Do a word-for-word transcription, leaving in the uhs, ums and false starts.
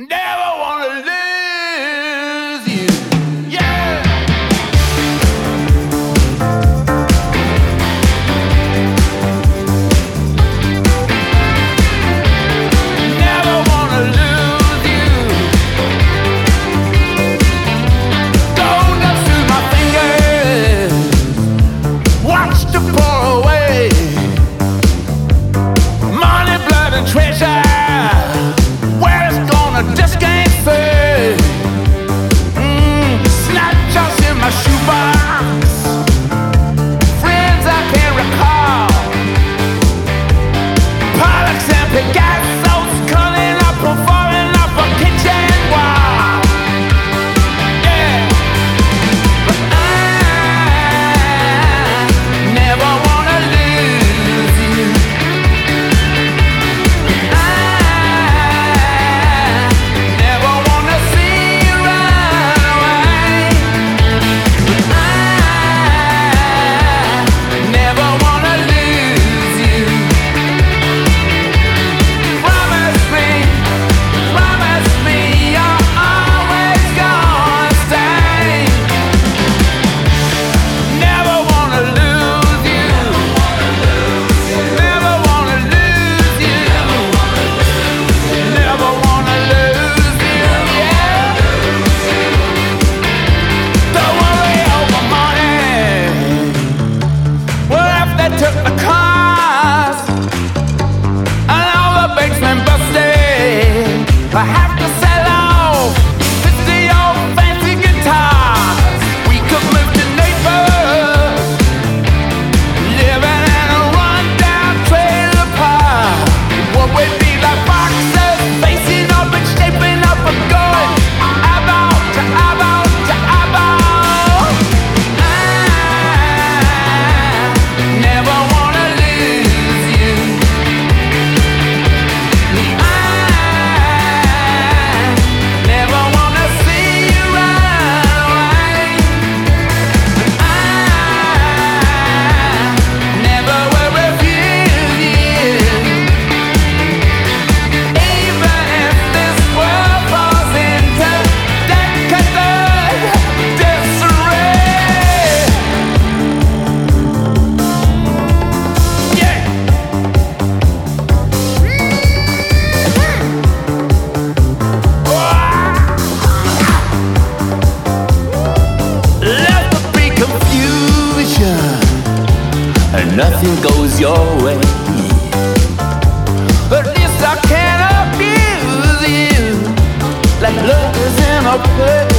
Never wanna lose you. Yeah. Never wanna lose you. Going up through my fingers, watch the pour away. Money, blood, and treasure. Just can't say. Mm, snapshots in my shoebox, friends I can't recall. Pollux and Picasso's coming up and falling off a kitchen wall. Yeah, but I never wanna lose you. Took the cars and all the banks been busted. I have to sell off fifty old fancy guitars. We could move to Naples, living in a rundown trailer park. What would be like boxers facing up and shaping up a gun, eyeball to eyeball to eyeball. Never wanna lose you. I never wanna see you run away. I never will refuse you. Even if this world falls into decadent disarray. Yeah. Let there be confusion and nothing goes your way. At least I can't abuse you like love is in a play.